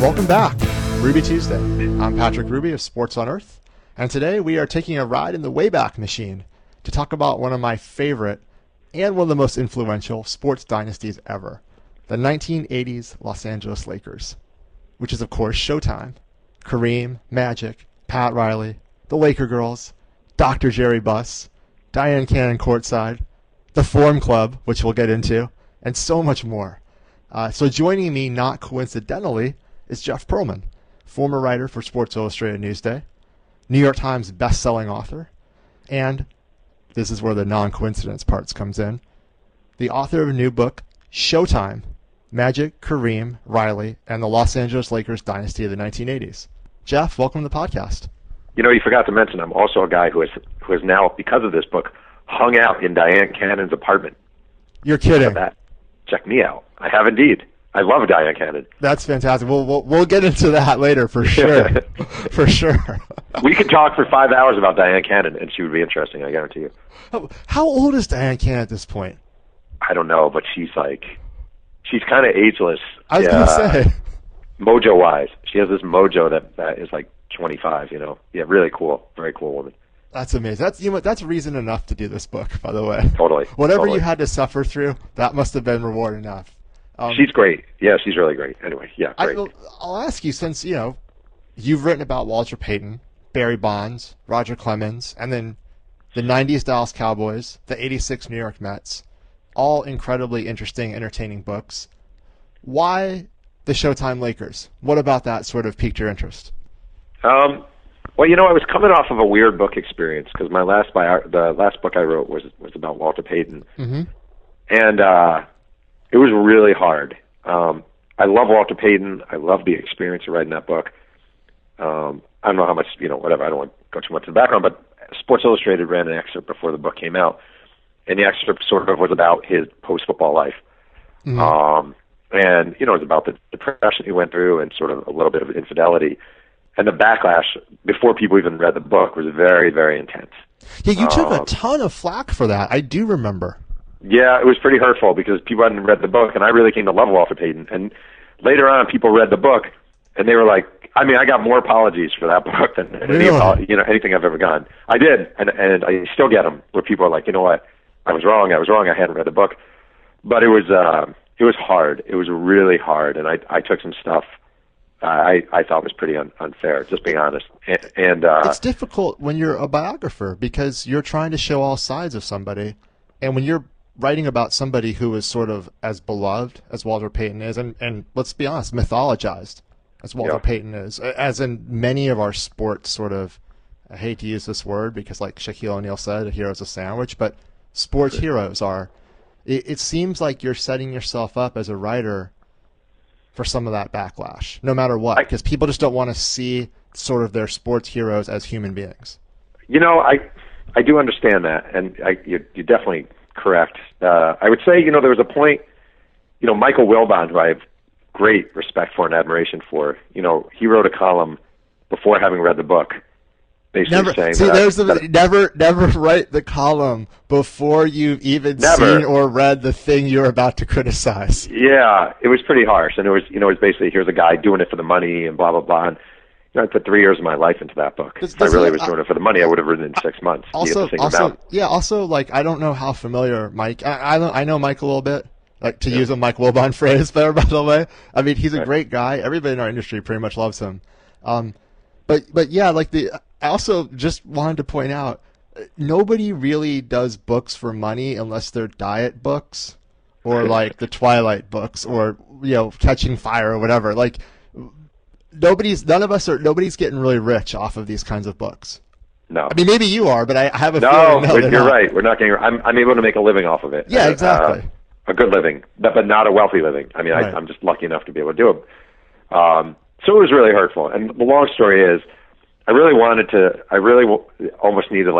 Welcome back, Ruby Tuesday. I'm Patrick Ruby of Sports on Earth, and today we are taking a ride in the Wayback Machine to talk about one of my favorite and one of the most influential sports dynasties ever, the 1980s Los Angeles Lakers, which is of course Showtime, Kareem, Magic, Pat Riley, the Laker Girls, Dr. Jerry Buss, Diane Cannon courtside, the Forum Club, which we'll get into, and so much more. So joining me, not coincidentally, is Jeff Pearlman, former writer for Sports Illustrated Newsday, New York Times best-selling author, and, this is where the non-coincidence parts comes in, the author of a new book, Showtime, Magic, Kareem, Riley, and the Los Angeles Lakers Dynasty of the 1980s. Jeff, welcome to the podcast. You know, you forgot to mention I'm also a guy who has now, because of this book, hung out in Diane Cannon's apartment. You're kidding. That. Check me out. I have indeed. I love Diane Cannon. That's fantastic. We'll get into that later for sure. For sure. We could talk for 5 hours about Diane Cannon, and she would be interesting, I guarantee you. How old is Diane Cannon at this point? I don't know, but she's kind of ageless. I was going to say. Mojo-wise. She has this mojo that is like 25, you know. Yeah, really cool. Very cool woman. That's amazing. That's reason enough to do this book, by the way. Totally. Whatever you had to suffer through, that must have been reward enough. She's great. Yeah, she's really great. Anyway, yeah, great. I'll ask you, since, you've written about Walter Payton, Barry Bonds, Roger Clemens, and then the 90s Dallas Cowboys, the 86 New York Mets, all incredibly interesting, entertaining books. Why the Showtime Lakers? What about that sort of piqued your interest? Well, I was coming off of a weird book experience because the last book I wrote was about Walter Payton, and it was really hard. I love Walter Payton. I love the experience of writing that book. I don't know how much, whatever. I don't want to go too much in the background, but Sports Illustrated ran an excerpt before the book came out, and the excerpt sort of was about his post-football life. And, it was about the depression he went through and sort of a little bit of infidelity. And the backlash, before people even read the book, was very, very intense. Yeah, you took a ton of flack for that. I do remember. Yeah, it was pretty hurtful because people hadn't read the book, and I really came to love Walter Payton. And later on, people read the book, and they were like, I got more apologies for that book than anything I've ever gotten. I did, and I still get them where people are like, you know what, I was wrong, I hadn't read the book. But it was hard. It was really hard, and I took some stuff I thought was pretty unfair, just being honest. And it's difficult when you're a biographer because you're trying to show all sides of somebody, and when you're writing about somebody who is sort of as beloved as Walter Payton is, and let's be honest, mythologized as Walter Payton is, as in many of our sports sort of, I hate to use this word because like Shaquille O'Neal said, a hero's a sandwich, but sports heroes are. It seems like you're setting yourself up as a writer for some of that backlash, no matter what, because people just don't want to see sort of their sports heroes as human beings. I do understand that, and you're definitely correct. I would say, there was a point, Michael Wilbon, who I have great respect for and admiration for, he wrote a column before having read the book, basically saying never write the column before you've even seen or read the thing you're about to criticize. Yeah, it was pretty harsh, and it was basically, here's a guy doing it for the money and blah blah blah. And I put 3 years of my life into that book. If I really was doing it for the money, I would have written it in 6 months. Also, I don't know how familiar Mike. I know Mike a little bit. To use a Mike Wilbon phrase there, by the way. He's a great guy. Everybody in our industry pretty much loves him. But yeah, I also just wanted to point out, nobody really does books for money unless they're diet books or like the Twilight books or, Catching Fire or whatever. Nobody's getting really rich off of these kinds of books. No. Maybe you are, but I have a feeling. No, you're right. We're not getting. I'm able to make a living off of it. Yeah, exactly. A good living, but not a wealthy living. Right. I'm just lucky enough to be able to do it. So it was really hurtful. And the long story is, I really almost needed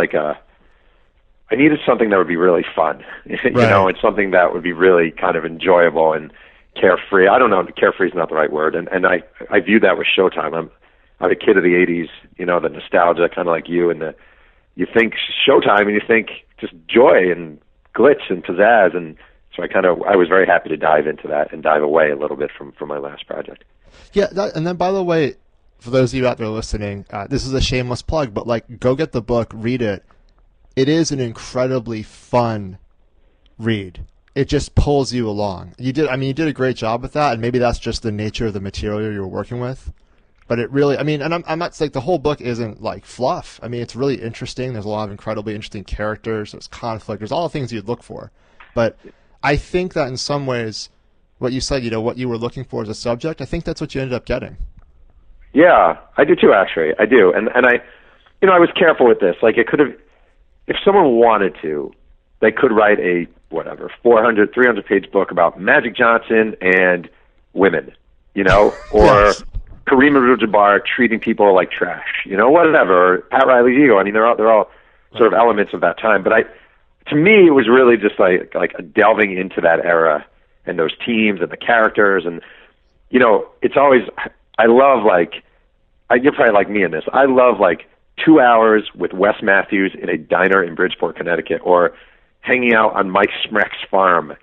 I needed something that would be really fun, and something that would be really kind of enjoyable and carefree. I don't know, carefree is not the right word. And I view that with Showtime. I'm a kid of the 80s, the nostalgia, kind of like you, and you think Showtime and you think just joy and glitz and pizzazz. And so I was very happy to dive into that and dive away a little bit from my last project. Yeah, and then by the way, for those of you out there listening, this is a shameless plug, but like, go get the book, read it. It is an incredibly fun read. It just pulls you along. You did a great job with that, and maybe that's just the nature of the material you were working with. But it really, and I'm not like, the whole book isn't like fluff. I mean, it's really interesting. There's a lot of incredibly interesting characters. There's conflict. There's all the things you'd look for. But I think that in some ways, what you said, what you were looking for as a subject, I think that's what you ended up getting. Yeah, I do too, actually. I do. And I was careful with this. Like, it could have, if someone wanted to, they could write a, 400, 300-page book about Magic Johnson and women, or Yes. Kareem Abdul-Jabbar treating people like trash, whatever. Or Pat Riley's ego. I mean, they're all sort of elements of that time. But to me, it was really just like a delving into that era and those teams and the characters. And, it's always, I love, you're probably like me in this. I love 2 hours with Wes Matthews in a diner in Bridgeport, Connecticut, or hanging out on Mike Smrek's farm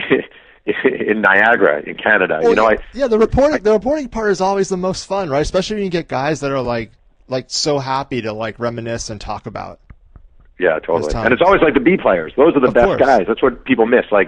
in Niagara, in Canada. Well, the reporting part is always the most fun, right? Especially when you get guys that are like so happy to reminisce and talk about. Yeah, totally. And it's always the B players. Those are the best guys. That's what people miss. How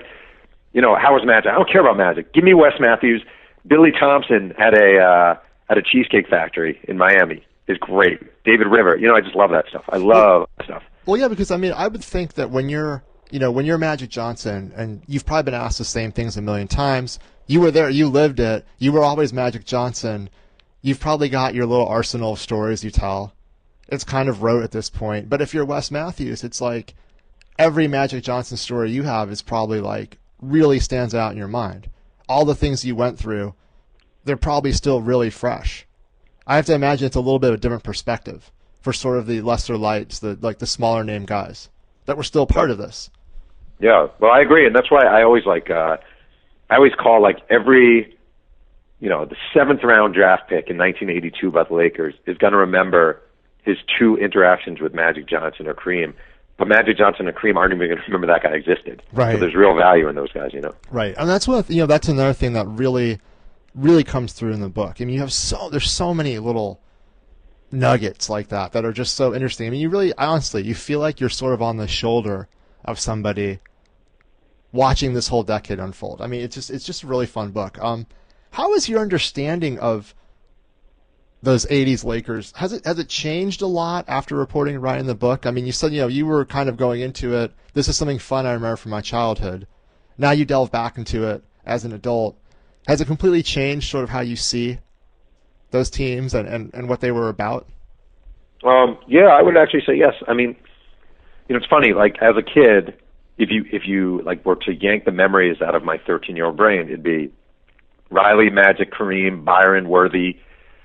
was Magic? I don't care about Magic. Give me Wes Matthews. Billy Thompson at a Cheesecake Factory in Miami is great. David River. I just love that stuff. I love that stuff. Well, yeah, because I would think that when you're Magic Johnson, and you've probably been asked the same things a million times, you were there, you lived it, you were always Magic Johnson, you've probably got your little arsenal of stories you tell. It's kind of rote at this point. But if you're Wes Matthews, it's like every Magic Johnson story you have is probably really stands out in your mind. All the things you went through, they're probably still really fresh. I have to imagine it's a little bit of a different perspective for sort of the lesser lights, the smaller name guys that were still part of this. Yeah, well, I agree, and that's why I always I always call every, the 7th round draft pick in 1982 by the Lakers is going to remember his 2 interactions with Magic Johnson or Kareem. But Magic Johnson and Kareem aren't even going to remember that guy existed. Right. So there's real value in those guys, Right, and that's what that's another thing that really comes through in the book. I mean, there's so many little nuggets like that are just so interesting. I mean, you feel like you're sort of on the shoulder of somebody watching this whole decade unfold. I mean, it's just a really fun book. How is your understanding of those 80s Lakers? Has it changed a lot after reporting and writing the book? I mean, you said, you were kind of going into it, this is something fun I remember from my childhood. Now you delve back into it as an adult. Has it completely changed sort of how you see those teams and what they were about? Yeah, I would actually say yes. I mean, it's funny, as a kid, if you were to yank the memories out of my 13-year-old brain, it'd be Riley, Magic, Kareem, Byron, Worthy,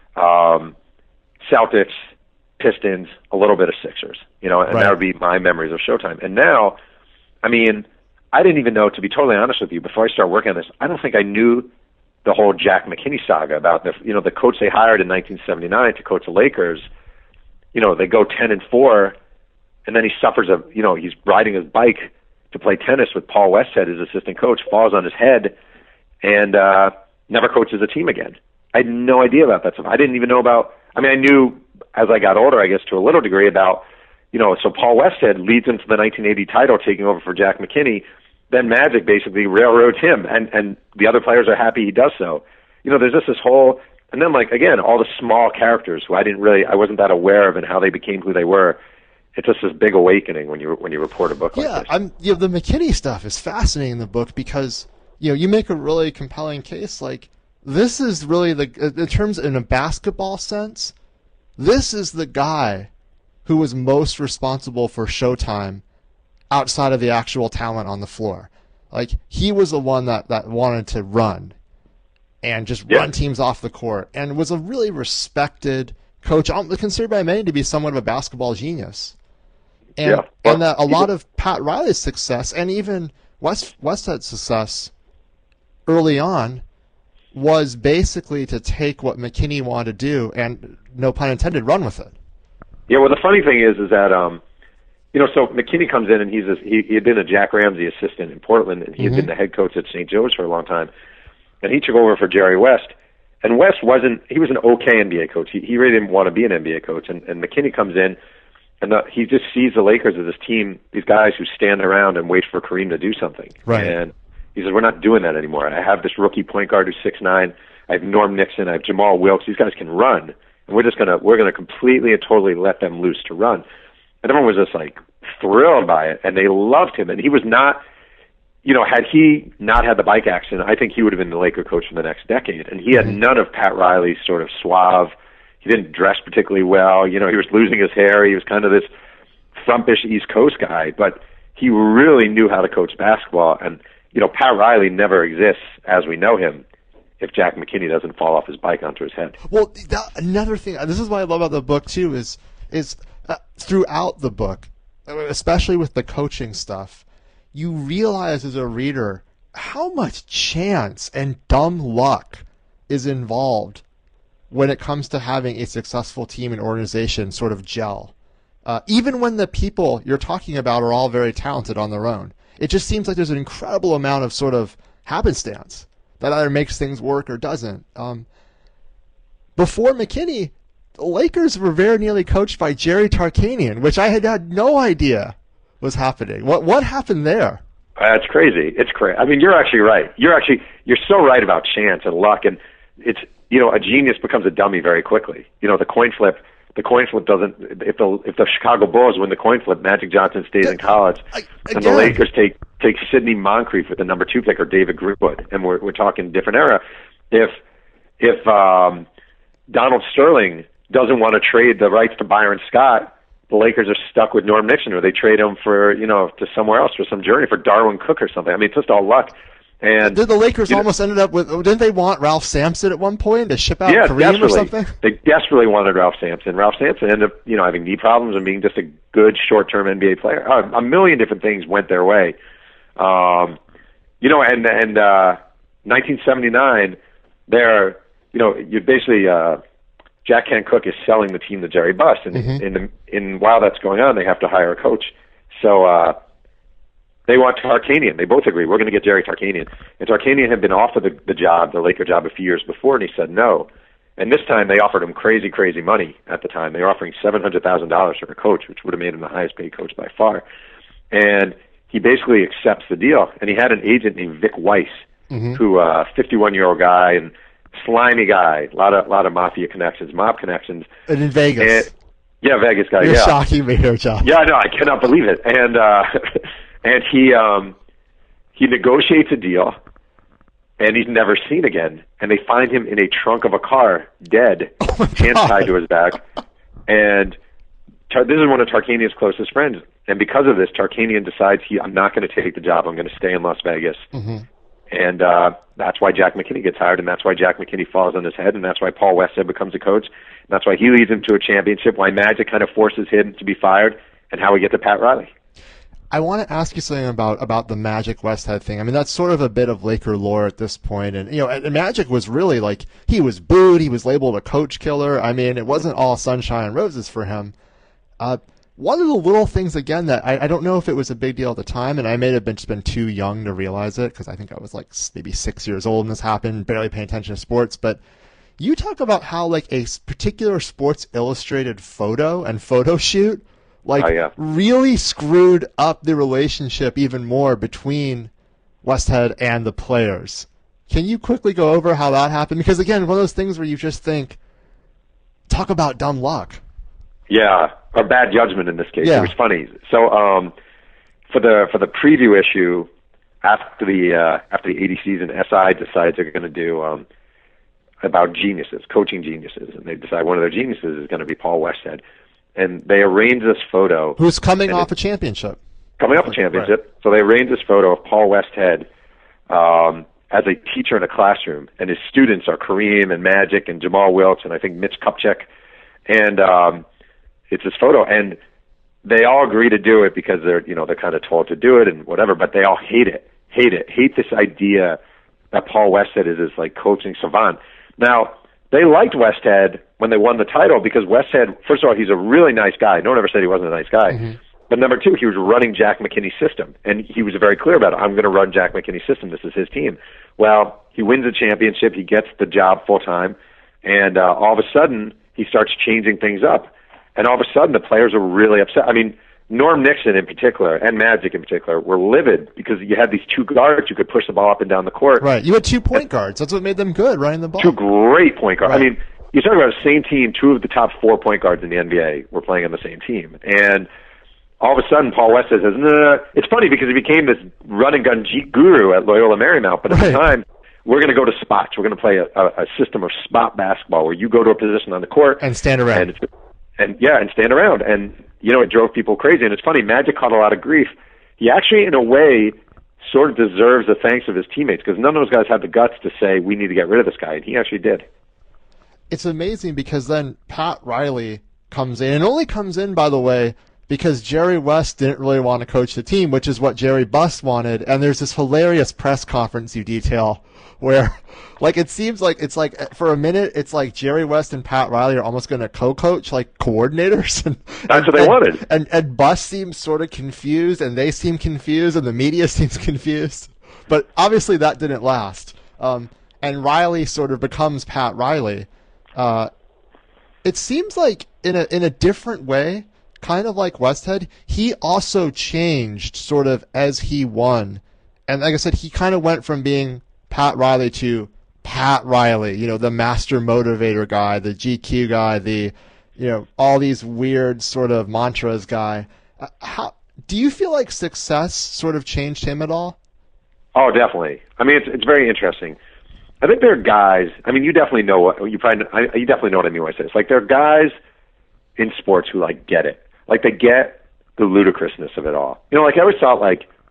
Celtics, Pistons, a little bit of Sixers, and right. That would be my memories of Showtime. And now, I mean, I didn't even know, to be totally honest with you, before I started working on this, I don't think I knew the whole Jack McKinney saga about the coach they hired in 1979 to coach the Lakers. They go 10-4, and then he suffers he's riding his bike to play tennis with Paul Westhead, his assistant coach, falls on his head, and never coaches a team again. I had no idea about that stuff. I didn't even know about. I mean, I knew as I got older, I guess, to a little degree about. So Paul Westhead leads him to the 1980 title, taking over for Jack McKinney. Then Magic basically railroads him, and the other players are happy he does so. There's just this whole, and then again, all the small characters who I wasn't that aware of and how they became who they were. It's just this big awakening when you report a book like this. Yeah, the McKinney stuff is fascinating in the book because you make a really compelling case. This is really in a basketball sense, this is the guy who was most responsible for Showtime outside of the actual talent on the floor. He was the one that wanted to run and just run teams off the court, and was a really respected coach, considered by many to be somewhat of a basketball genius. And that a lot of Pat Riley's success, and even Westhead's success early on, was basically to take what McKinney wanted to do and, no pun intended, run with it. Yeah, well, the funny thing is that so McKinney comes in, and he had been a Jack Ramsey assistant in Portland, and he had been the head coach at St. Joe's for a long time, and he took over for Jerry West. And West was an okay NBA coach. He really didn't want to be an NBA coach. And McKinney comes in, and he just sees the Lakers as this team, these guys who stand around and wait for Kareem to do something. Right. And he says, we're not doing that anymore. I have this rookie point guard who's 6'9". I have Norm Nixon. I have Jamal Wilkes. These guys can run. And we're gonna completely and totally let them loose to run. And everyone was just like thrilled by it, and they loved him. And he was not, had he not had the bike accident, I think he would have been the Laker coach for the next decade. And he had none of Pat Riley's sort of suave. He didn't dress particularly well. He was losing his hair. He was kind of this frumpish East Coast guy, but he really knew how to coach basketball. And Pat Riley never exists as we know him if Jack McKinney doesn't fall off his bike onto his head. Well, another thing, this is what I love about the book too, is throughout the book, especially with the coaching stuff, you realize as a reader how much chance and dumb luck is involved when it comes to having a successful team and organization sort of gel. Even when the people you're talking about are all very talented on their own. It just seems like there's an incredible amount of sort of happenstance that either makes things work or doesn't. Before McKinney, the Lakers were very nearly coached by Jerry Tarkanian, which I had no idea was happening. What happened there? It's crazy. It's crazy. I mean, you're actually right. You're so right about chance and luck, and it's a genius becomes a dummy very quickly. The coin flip. The coin flip doesn't. If the Chicago Bulls win the coin flip, Magic Johnson stays in college, and the Lakers take Sidney Moncrief with the number 2 pick or David Greenwood, and we're talking different era. If Donald Sterling doesn't want to trade the rights to Byron Scott, the Lakers are stuck with Norm Nixon, or they trade him for to somewhere else for some journey for Darwin Cook or something. I mean, it's just all luck. And did the Lakers almost ended up with? Didn't they want Ralph Sampson at one point to ship out Kareem desperately. Or something? They desperately wanted Ralph Sampson. Ralph Sampson ended up having knee problems and being just a good short-term NBA player. A million different things went their way. And 1979, you basically Jack Kent Cooke is selling the team to Jerry Buss, and while that's going on, they have to hire a coach. So they want Tarkanian. They both agree, we're going to get Jerry Tarkanian. And Tarkanian had been offered the job, the Laker job, a few years before, and he said no. And this time they offered him crazy, crazy money at the time. They were offering $700,000 for a coach, which would have made him the highest paid coach by far. And he basically accepts the deal. And he had an agent named Vic Weiss, who 51-year-old guy and slimy guy, a lot of mafia connections, mob connections. And in Vegas. Vegas guy. You're shocking me here, John. Yeah, no, I cannot believe it. And and he negotiates a deal, and he's never seen again. And they find him in a trunk of a car, dead, hands tied to his back. And this is one of Tarkanian's closest friends. And because of this, Tarkanian decides I'm not going to take the job. I'm going to stay in Las Vegas. And that's why Jack McKinney gets hired, and that's why Jack McKinney falls on his head, and that's why Paul Westhead becomes a coach. And that's why he leads him to a championship, why Magic kind of forces him to be fired, and how we get to Pat Riley. I want to ask you something about the Magic Westhead thing. I mean, that's sort of a bit of Laker lore at this point. And, and Magic was really he was booed. He was labeled a coach killer. I mean, it wasn't all sunshine and roses for him. One of the little things, again, that I don't know if it was a big deal at the time, and I may have been too young to realize it because I think I was maybe 6 years old when this happened, barely paying attention to sports. But you talk about how a particular Sports Illustrated photo and photo shoot really screwed up the relationship even more between Westhead and the players. Can you quickly go over how that happened? Because, again, one of those things where you just think, talk about dumb luck. Yeah, or bad judgment in this case. Yeah. It was funny. So for the preview issue, after the 80 season, SI decides they're going to do about geniuses, coaching geniuses, and they decide one of their geniuses is going to be Paul Westhead. And they arrange this photo. Who's coming off a championship. Coming off a championship. Right. So they arrange this photo of Paul Westhead as a teacher in a classroom, and his students are Kareem and Magic and Jamal Wilkes and I think Mitch Kupchak. And it's this photo, and they all agree to do it because they're kind of told to do it and whatever, but they all hate this idea that Paul Westhead is this coaching savant. Now, they liked Westhead when they won the title because Westhead, first of all, he's a really nice guy. No one ever said he wasn't a nice guy. But number two, he was running Jack McKinney's system, and he was very clear about it. I'm going to run Jack McKinney's system. This is his team. Well, He wins a championship. He gets the job full time, and all of a sudden he starts changing things up. And all of a sudden the players are really upset. I mean, Norm Nixon in particular and Magic in particular were livid because you had these two guards who could push the ball up and down the court. Right. You had 2 point guards. That's what made them good, running the ball. 2 great point guards. Right. I mean, you talk about the same team. 2 of the top 4 point guards in the NBA were playing on the same team, and all of a sudden Paul West says, "No." It's funny because he became this run and gun guru at Loyola Marymount, but at the time, we're going to go to spots. We're going to play a system of spot basketball where you go to a position on the court and stand around. And stand around. And, it drove people crazy. And it's funny, Magic caught a lot of grief. He actually, in a way, sort of deserves the thanks of his teammates because none of those guys had the guts to say, we need to get rid of this guy. And he actually did. It's amazing because then Pat Riley comes in, and only comes in, by the way, because Jerry West didn't really want to coach the team, which is what Jerry Buss wanted. And there's this hilarious press conference you detail where, it seems like it's like for a minute, it's like Jerry West and Pat Riley are almost going to co-coach, like coordinators. That's what they wanted. And Buss seems sort of confused, and they seem confused, and the media seems confused. But obviously that didn't last. And Riley sort of becomes Pat Riley. It seems like in a different way, kind of like Westhead, he also changed sort of as he won. And like I said, he kind of went from being Pat Riley to Pat Riley, the master motivator guy, the GQ guy, the, all these weird sort of mantras guy. How do you feel like success sort of changed him at all? Oh, definitely. I mean, it's very interesting. I think there are guys. I mean, you definitely know what you definitely know what I mean when I say this. Like, there are guys in sports who get it. Like, they get the ludicrousness of it all. I always thought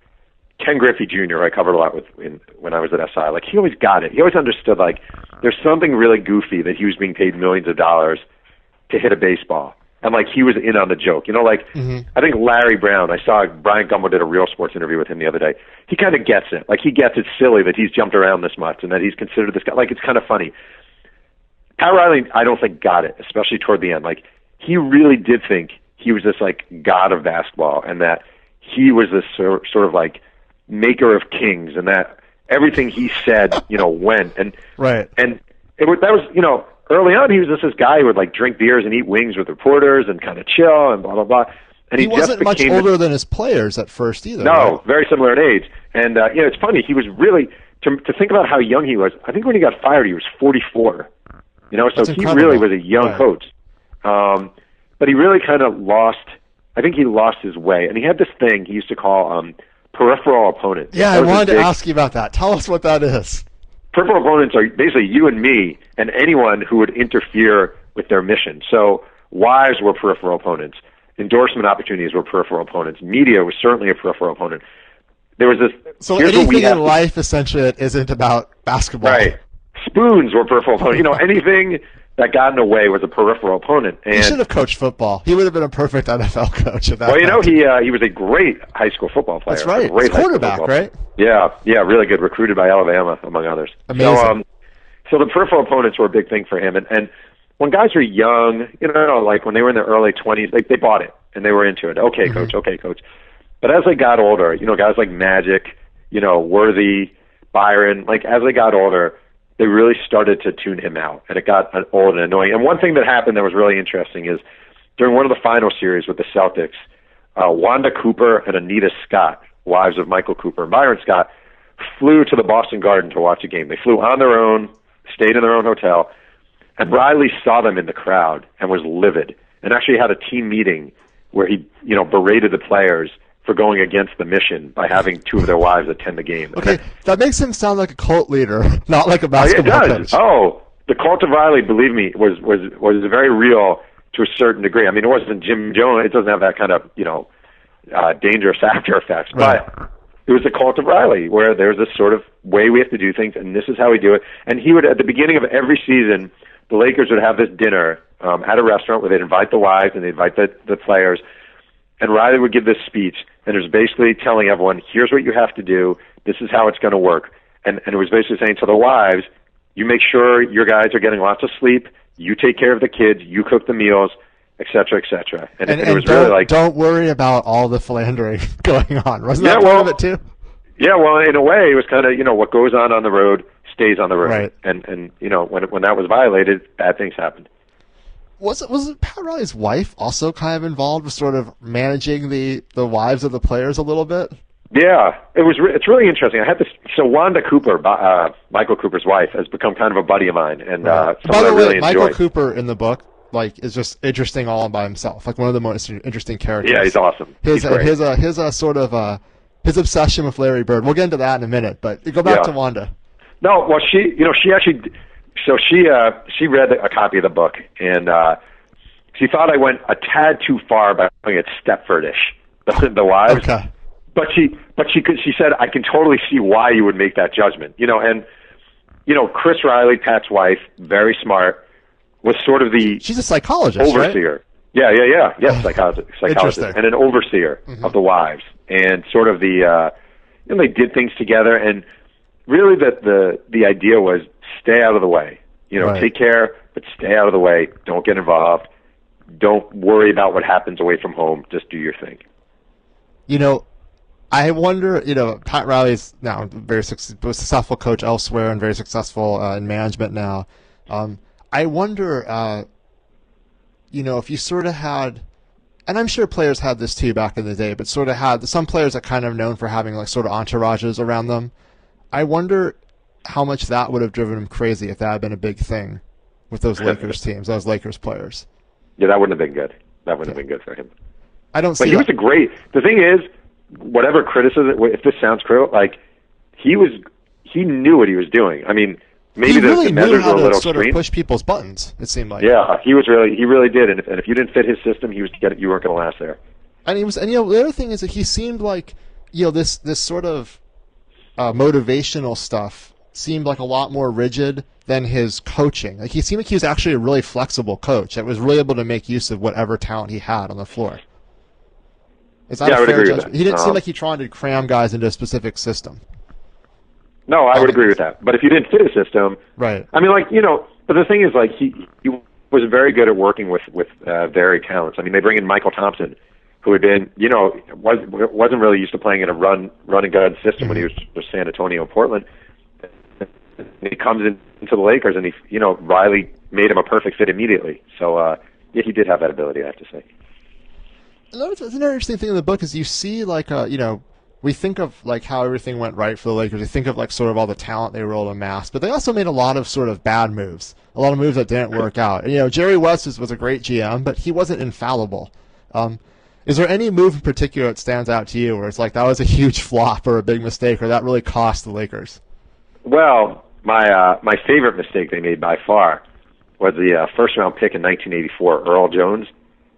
Ken Griffey Jr., I covered a lot with when I was at SI. He always got it. He always understood, there's something really goofy that he was being paid millions of dollars to hit a baseball. And, he was in on the joke. I think Larry Brown, I saw Brian Gumbo did a Real Sports interview with him the other day. He kind of gets it. He gets it's silly that he's jumped around this much and that he's considered this guy. It's kind of funny. Pat Riley, I don't think got it, especially toward the end. He really did think he was this, god of basketball and that he was this sort of, maker of kings, and that everything he said, went. And right. And that was, early on he was just this guy who would drink beers and eat wings with reporters and kind of chill and blah blah blah. And he wasn't much older than his players at first either. No, right? Very similar in age. And it's funny, he was really to think about how young he was. I think when he got fired, he was 44. So That's he incredible. really was a young coach. But he really kind of lost. I think he lost his way, and he had this thing he used to call peripheral opponents. Yeah, I wanted to ask you about that. Tell us what that is. Peripheral opponents are basically you and me and anyone who would interfere with their mission. So wives were peripheral opponents. Endorsement opportunities were peripheral opponents. Media was certainly a peripheral opponent. There was this. So anything in life essentially that isn't about basketball. Right. Spoons were peripheral opponents. Anything that got in the way was a peripheral opponent. And he should have coached football. He would have been a perfect NFL coach. At that well, he was a great high school football player. That's right. Great quarterback, right? Yeah, really good. Recruited by Alabama, among others. Amazing. So the peripheral opponents were a big thing for him. And when guys were young, when they were in their early 20s, they bought it and they were into it. Okay, coach. Okay, coach. But as they got older, guys like Magic, Worthy, Byron, as they got older, they really started to tune him out, and it got old and annoying. And one thing that happened that was really interesting is during one of the final series with the Celtics, Wanda Cooper and Anita Scott, wives of Michael Cooper and Byron Scott, flew to the Boston Garden to watch a game. They flew on their own, stayed in their own hotel, and Riley saw them in the crowd and was livid and actually had a team meeting where he, berated the players for going against the mission by having 2 of their wives attend the game. Okay, that makes him sound like a cult leader, not like a basketball coach. Oh, the cult of Riley, believe me, was very real to a certain degree. I mean, it wasn't Jim Jones. It doesn't have that kind of, dangerous after effects. Right. But it was the cult of Riley, where there's this sort of way we have to do things, and this is how we do it. And he would, at the beginning of every season, the Lakers would have this dinner at a restaurant where they'd invite the wives and they'd invite the players. And Riley would give this speech, and it was basically telling everyone, here's what you have to do, this is how it's going to work. And it was basically saying to the wives, you make sure your guys are getting lots of sleep, you take care of the kids, you cook the meals, et cetera, et cetera. And it was really don't worry about all the philandering going on. Wasn't that part of it too? Yeah, well, in a way, it was kind of, what goes on the road stays on the road. Right. And you know, when that was violated, bad things happened. Was it Pat Riley's wife also kind of involved with sort of managing the wives of the players a little bit? Yeah, it's really interesting. I had this. So Wanda Cooper, Michael Cooper's wife, has become kind of a buddy of mine, and By someone the I way, really Michael enjoy. Cooper in the book is just interesting all by himself. Like one of the most interesting characters. Yeah, he's awesome. His he's great. His obsession with Larry Bird. We'll get into that in a minute, but go back to Wanda. No, well, she actually, so she read a copy of the book, and she thought I went a tad too far by calling it Stepfordish, the wives. Okay. But she said, I can totally see why you would make that judgment. You know, and Chris Riley, Pat's wife, very smart, was sort of the she's a psychologist, overseer. Right? Yeah, psychologist, and an overseer of the wives, and sort of the they did things together, and really the idea was stay out of the way. Right. Take care, but stay out of the way. Don't get involved. Don't worry about what happens away from home. Just do your thing. I wonder, Pat Riley's now a very successful coach elsewhere and very successful in management now. I wonder, if you sort of had, and I'm sure players had this too back in the day, but sort of had some players that kind of known for having like sort of entourages around them. I wonder how much that would have driven him crazy if that had been a big thing with those Lakers teams, those Lakers players. Yeah, that wouldn't have been good. That wouldn't have been good for him. I don't see. But he was the thing is, whatever criticism, if this sounds cruel, like he knew what he was doing. I mean, maybe the measures were a little sort extreme. of push people's buttons. It seemed like. Yeah, he really did. And if you didn't fit his system, you weren't going to last there. And the other thing is that he seemed like this sort of motivational stuff seemed like a lot more rigid than his coaching. Like he seemed like he was actually a really flexible coach that was really able to make use of whatever talent he had on the floor. Is that I would agree with judgment? that. He didn't seem like he tried to cram guys into a specific system. No, I would agree with that. But if you didn't fit a system, right? I mean, but the thing is, he was very good at working with varied talents. I mean, they bring in Michael Thompson, who had been, wasn't really used to playing in a run and gun system when he was with San Antonio and Portland. And he comes into the Lakers, and Riley made him a perfect fit immediately. So he did have that ability, I have to say. Another interesting thing in the book is you see we think of like how everything went right for the Lakers. We think of like sort of all the talent they were able to amass, but they also made a lot of sort of bad moves, a lot of moves that didn't work out. And, Jerry West was a great GM, but he wasn't infallible. Is there any move in particular that stands out to you where it's like that was a huge flop or a big mistake or that really cost the Lakers? Well, my favorite mistake they made by far was the first round pick in 1984, Earl Jones,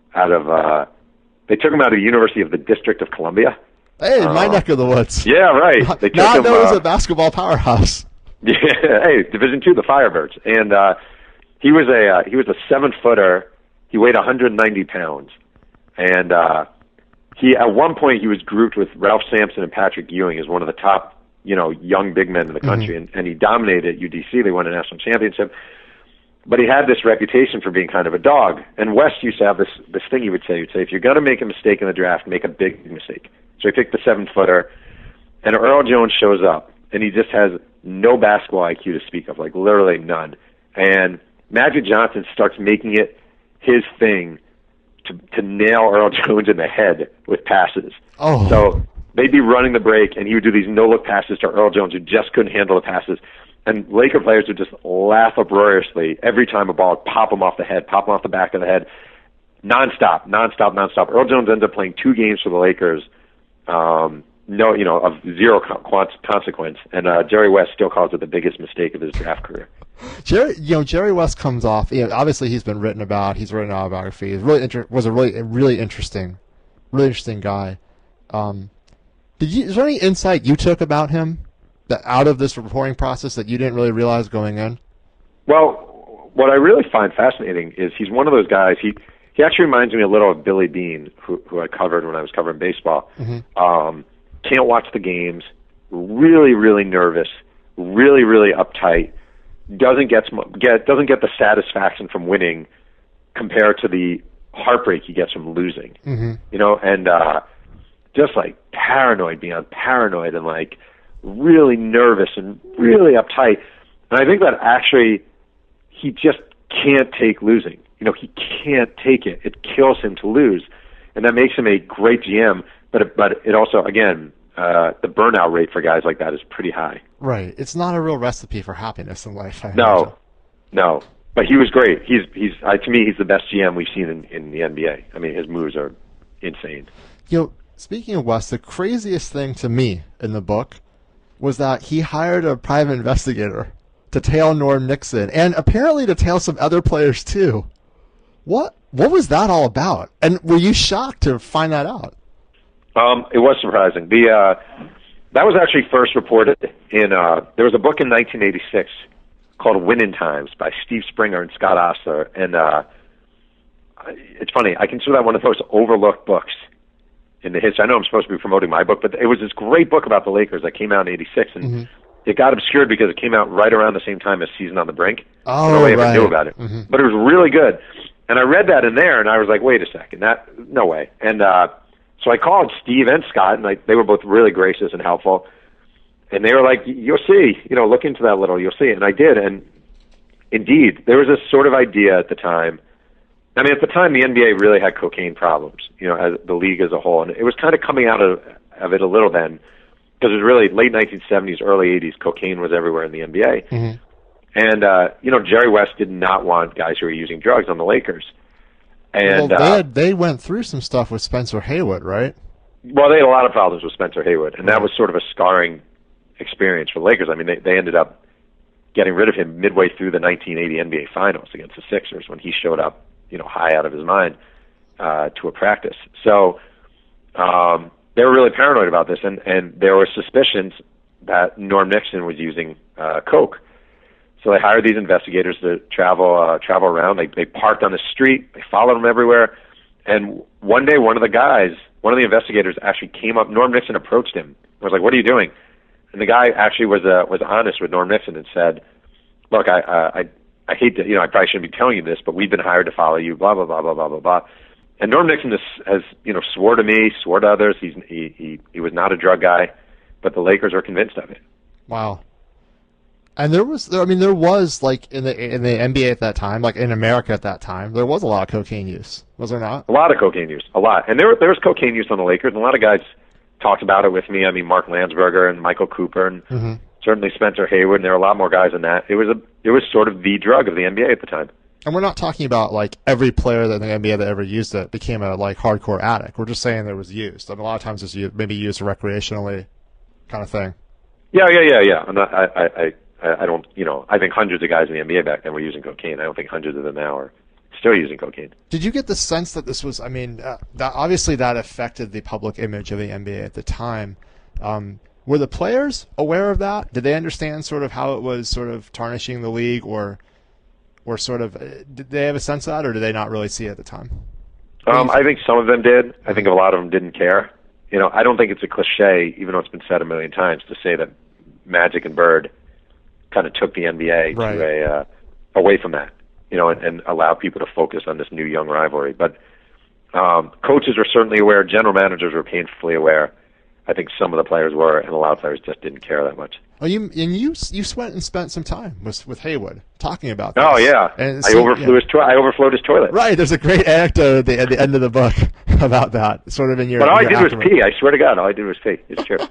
they took him out of the University of the District of Columbia. Hey, my neck of the woods. Yeah, right. They took him, known as a basketball powerhouse. Yeah, hey, Division II, the Firebirds, and he was a 7-footer. He weighed 190 pounds, and at one point he was grouped with Ralph Sampson and Patrick Ewing as one of the top young big men in the country, and he dominated at UDC. They won a national championship. But he had this reputation for being kind of a dog. And West used to have this thing he would say. He'd say, if you're going to make a mistake in the draft, make a big mistake. So he picked the 7-footer, and Earl Jones shows up, and he just has no basketball IQ to speak of, like literally none. And Magic Johnson starts making it his thing to nail Earl Jones in the head with passes. Oh. So they'd be running the break, and he would do these no-look passes to Earl Jones, who just couldn't handle the passes. And Laker players would just laugh uproariously every time a ball would pop him off the head, pop him off the back of the head, nonstop. Earl Jones ends up playing 2 games for the Lakers, of zero consequence, and Jerry West still calls it the biggest mistake of his draft career. Jerry West comes off. Obviously he's been written about. He's written an autobiography. Was a really interesting guy. Is there any insight you took about him that out of this reporting process that you didn't really realize going in? Well, what I really find fascinating is he's one of those guys. He actually reminds me a little of Billy Beane, who I covered when I was covering baseball. Mm-hmm. Can't watch the games. Really, really nervous. Really, really uptight. Doesn't get the satisfaction from winning compared to the heartbreak he gets from losing. Mm-hmm. And just like paranoid, beyond paranoid, and like really nervous and really uptight. And I think that actually he just can't take losing. He can't take it. It kills him to lose. And that makes him a great GM, but it also, again, the burnout rate for guys like that is pretty high. Right. It's not a real recipe for happiness in life. No. But he was great. He's to me, he's the best GM we've seen in the NBA. I mean, his moves are insane. Speaking of West, the craziest thing to me in the book was that he hired a private investigator to tail Norm Nixon, and apparently to tail some other players too. What was that all about? And were you shocked to find that out? It was surprising. That was actually first reported in there was a book in 1986 called Winning Times by Steve Springer and Scott Ostler, and it's funny, I consider that one of the most overlooked books in the history. I know I'm supposed to be promoting my book, but it was this great book about the Lakers that came out in '86, and it got obscured because it came out right around the same time as Season on the Brink. Oh, nobody ever right. knew about it, but it was really good. And I read that in there, and I was like, wait a second, no way. And so I called Steve and Scott, and they were both really gracious and helpful. And they were like, you'll see, look into that a little, you'll see. And I did, and indeed, there was this sort of idea at the time. I mean, at the time, the NBA really had cocaine problems, as the league as a whole. And it was kind of coming out of it a little then, because it was really late 1970s, early 80s, cocaine was everywhere in the NBA. And, Jerry West did not want guys who were using drugs on the Lakers. And they went through some stuff with Spencer Haywood, right? Well, they had a lot of problems with Spencer Haywood, and that was sort of a scarring experience for the Lakers. I mean, they ended up getting rid of him midway through the 1980 NBA Finals against the Sixers when he showed up, high out of his mind to a practice. So they were really paranoid about this, and there were suspicions that Norm Nixon was using coke. So they hired these investigators to travel around. They parked on the street. They followed him everywhere. And one day, one of the investigators actually came up. Norm Nixon approached him. I was like, "What are you doing?" And the guy actually was honest with Norm Nixon and said, "Look, I hate to, I probably shouldn't be telling you this, but we've been hired to follow you, blah, blah, blah, blah, blah, blah, blah." And Norm Nixon has swore to me, swore to others. He was not a drug guy, but the Lakers are convinced of it. Wow. And there was like in the NBA at that time, like in America at that time, there was a lot of cocaine use, was there not? A lot of cocaine use, a lot. And there was cocaine use on the Lakers, and a lot of guys talked about it with me. I mean, Mark Landsberger and Michael Cooper, and certainly Spencer Haywood, and there were a lot more guys than that. It was sort of the drug of the NBA at the time. And we're not talking about like every player that in the NBA that ever used it became a like hardcore addict. We're just saying that it was used. I mean, a lot of times it's maybe used recreationally, kind of thing. Yeah. I don't, I think hundreds of guys in the NBA back then were using cocaine. I don't think hundreds of them now are still using cocaine. Did you get the sense that this was, that obviously that affected the public image of the NBA at the time. Were the players aware of that? Did they understand sort of how it was sort of tarnishing the league, or sort of, did they have a sense of that, or did they not really see it at the time? I think some of them did. I think a lot of them didn't care. I don't think it's a cliche, even though it's been said a million times, to say that Magic and Bird kind of took the NBA to away from that, and allowed people to focus on this new young rivalry. But coaches were certainly aware. General managers were painfully aware. I think some of the players were, and a lot of players just didn't care that much. Oh, you went and spent some time with Haywood talking about this. Oh yeah, and I overflowed his toilet. Right, there's a great anecdote at the end of the book about that. Sort of in your. But all I did was pee. I swear to God, all I did was pee. It's true.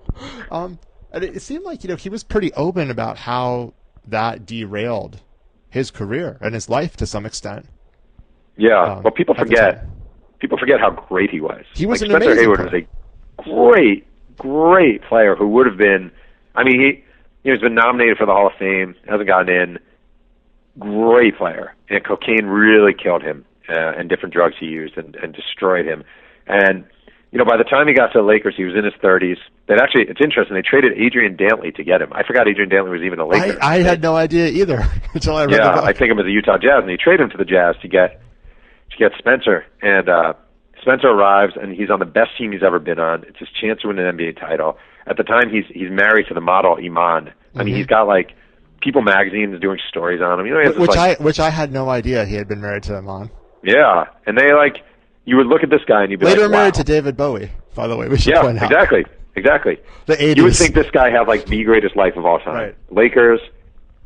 And it seemed like he was pretty open about how that derailed his career and his life to some extent. Yeah, well, people forget how great he was. He was Spencer Haywood was a great player who would have been. I mean, he's been nominated for the Hall of Fame, hasn't gotten in. Great player, and cocaine really killed him, and different drugs he used and destroyed him. And by the time he got to the Lakers, he was in his 30s. It's interesting. They traded Adrian Dantley to get him. I forgot Adrian Dantley was even a Laker. I had no idea either until I read the book. I think him as a Utah Jazz, and he traded him to the Jazz to get Spencer. And Spencer arrives, and he's on the best team he's ever been on. It's his chance to win an NBA title. At the time, he's married to the model Iman. I mean, he's got like People magazines doing stories on him. Which I had no idea he had been married to Iman. Yeah, and they you would look at this guy and you'd be later married wow. to David Bowie, by the way. We should point out. Exactly. The 80s. You would think this guy had the greatest life of all time. Right. Lakers,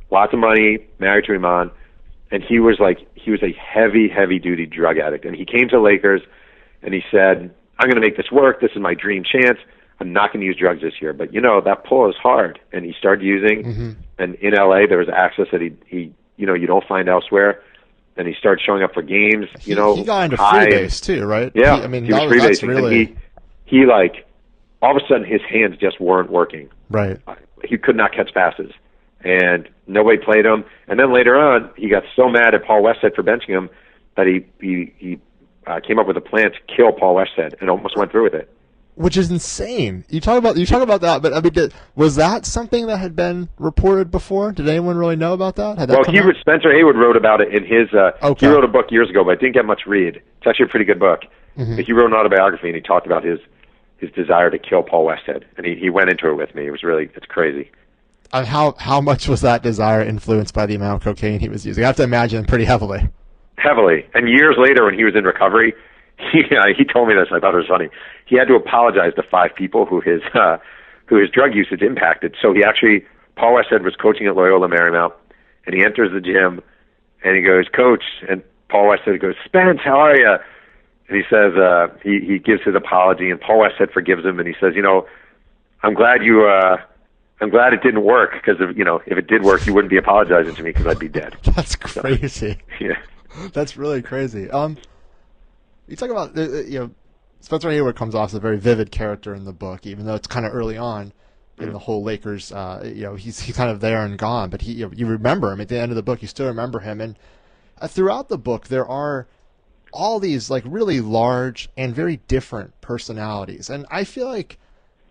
lots of money, married to Iman, and he was a heavy duty drug addict. And he came to Lakers and he said, I'm going to make this work. This is my dream chance. I'm not going to use drugs this year. But, that pull is hard. And he started using, and in LA there was access that he you don't find elsewhere. And he started showing up for games, He got into freebase too, right? Yeah. He was freebasing. Really... And he all of a sudden his hands just weren't working. Right. He could not catch passes. And nobody played him. And then later on, he got so mad at Paul Westhead for benching him that he came up with a plan to kill Paul Westhead and almost went through with it. Which is insane. You talk about that, but I mean, was that something that had been reported before? Did anyone really know about that? Spencer Haywood wrote about it in his. He wrote a book years ago, but it didn't get much read. It's actually a pretty good book. But he wrote an autobiography and he talked about his desire to kill Paul Westhead, and he went into it with me. It's crazy. And how much was that desire influenced by the amount of cocaine he was using? I have to imagine pretty heavily. Heavily. And years later, when he was in recovery, he told me this. I thought it was funny. He had to apologize to 5 people who his drug usage impacted. So Paul Westhead was coaching at Loyola Marymount, and he enters the gym, and he goes, "Coach," and Paul Westhead goes, "Spence, how are you?" And he says, he gives his apology, and Paul Westhead forgives him, and he says, I'm glad it didn't work, because if it did work, you wouldn't be apologizing to me because I'd be dead. That's crazy. So, yeah. That's really crazy. You talk about, Spencer Haywood comes off as a very vivid character in the book, even though it's kind of early on in the whole Lakers, he's kind of there and gone, but you remember him at the end of the book, you still remember him. And throughout the book, there are all these really large and very different personalities. And I feel like,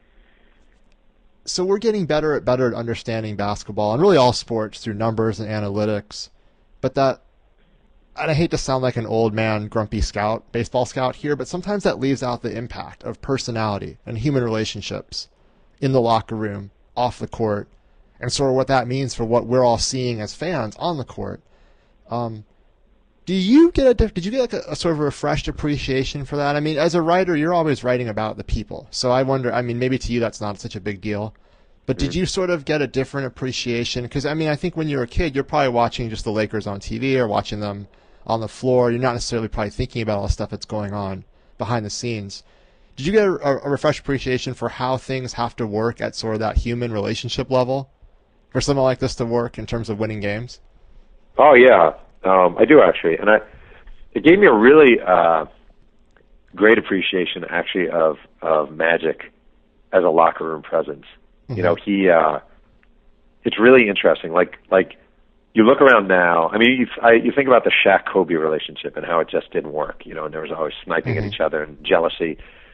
so we're getting better at understanding basketball and really all sports through numbers and analytics, but and I hate to sound like an old man, grumpy baseball scout here, but sometimes that leaves out the impact of personality and human relationships in the locker room, off the court, and sort of what that means for what we're all seeing as fans on the court. Did you get a sort of refreshed appreciation for that? I mean, as a writer, you're always writing about the people. So I wonder, I mean, maybe to you that's not such a big deal. But did you sort of get a different appreciation? Because, I mean, I think when you're a kid, you're probably watching just the Lakers on TV or watching them on the floor. You're not necessarily probably thinking about all the stuff that's going on behind the scenes. Did you get a refreshed appreciation for how things have to work at sort of that human relationship level for something like this to work in terms of winning games? Oh, yeah. I do, actually. And it gave me a really great appreciation, actually, of Magic as a locker room presence. Mm-hmm. It's really interesting. Like you look around now, I mean, you think about the Shaq-Kobe relationship and how it just didn't work, and there was always sniping at each other and jealousy.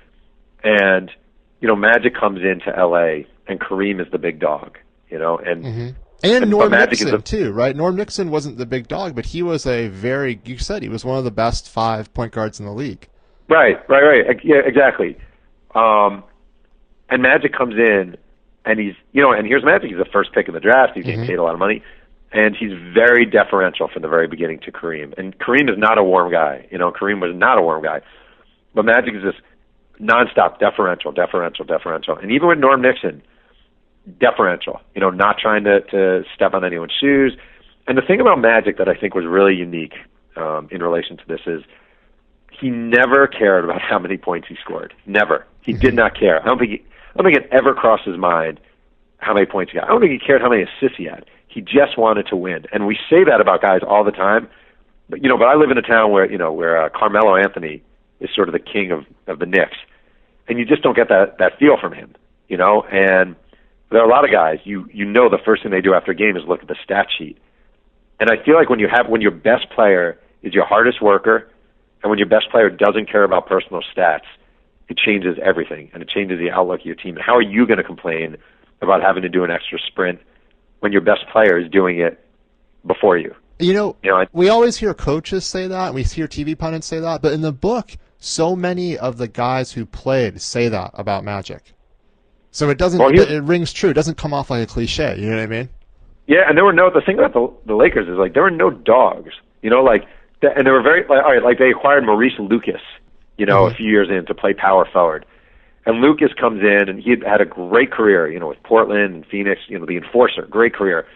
And, Magic comes into L.A., and Kareem is the big dog, and... Mm-hmm. And Norm Nixon, too, right? Norm Nixon wasn't the big dog, but he was you said he was one of the best 5 point guards in the league. Right. Yeah, exactly. And Magic comes in, and he's, and here's Magic. He's the first pick in the draft. He's getting paid a lot of money. And he's very deferential from the very beginning to Kareem. And Kareem is not a warm guy. Kareem was not a warm guy. But Magic is just nonstop deferential. And even with Norm Nixon, deferential, not trying to step on anyone's shoes. And the thing about Magic that I think was really unique in relation to this is he never cared about how many points he scored. Never. He did not care. I don't think it ever crossed his mind how many points he got. I don't think he cared how many assists he had. He just wanted to win. And we say that about guys all the time. But I live in a town where Carmelo Anthony is sort of the king of the Knicks. And you just don't get that feel from him, and there are a lot of guys, the first thing they do after a game is look at the stat sheet. And I feel like when your best player is your hardest worker, and when your best player doesn't care about personal stats, it changes everything, and it changes the outlook of your team. How are you going to complain about having to do an extra sprint when your best player is doing it before you? We always hear coaches say that, and we hear TV pundits say that, but in the book, so many of the guys who played say that about Magic. So it doesn't. It rings true. It doesn't come off like a cliche. You know what I mean? Yeah, and the thing about the Lakers is there were no dogs. And they were very all right. They acquired Maurice Lucas, a few years in to play power forward, and Lucas comes in and he had a great career, with Portland and Phoenix, the enforcer, great career,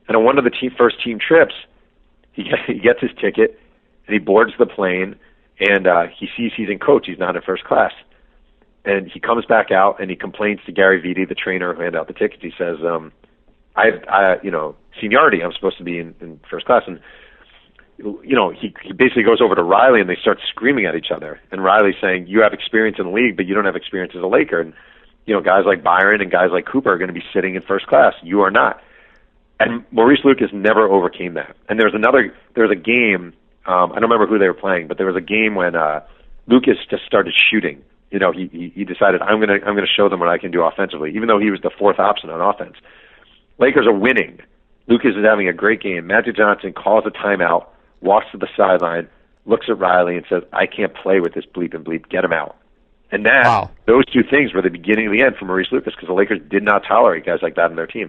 And on one of the first team trips, he gets his ticket, and he boards the plane, and he sees he's in coach. He's not in first class. And he comes back out, and he complains to Gary Vitti, the trainer who handed out the tickets. He says, seniority, I'm supposed to be in first class. And, he basically goes over to Riley, and they start screaming at each other. And Riley's saying, you have experience in the league, but you don't have experience as a Laker. And, guys like Byron and guys like Cooper are going to be sitting in first class. You are not. And Maurice Lucas never overcame that. And there was a game, I don't remember who they were playing, but there was a game when Lucas just started shooting. He decided, I'm gonna show them what I can do offensively, even though he was the fourth option on offense. Lakers are winning. Lucas is having a great game. Magic Johnson calls a timeout, walks to the sideline, looks at Riley and says, I can't play with this bleep and bleep. Get him out. And those two things were the beginning of the end for Maurice Lucas, because the Lakers did not tolerate guys like that in their team.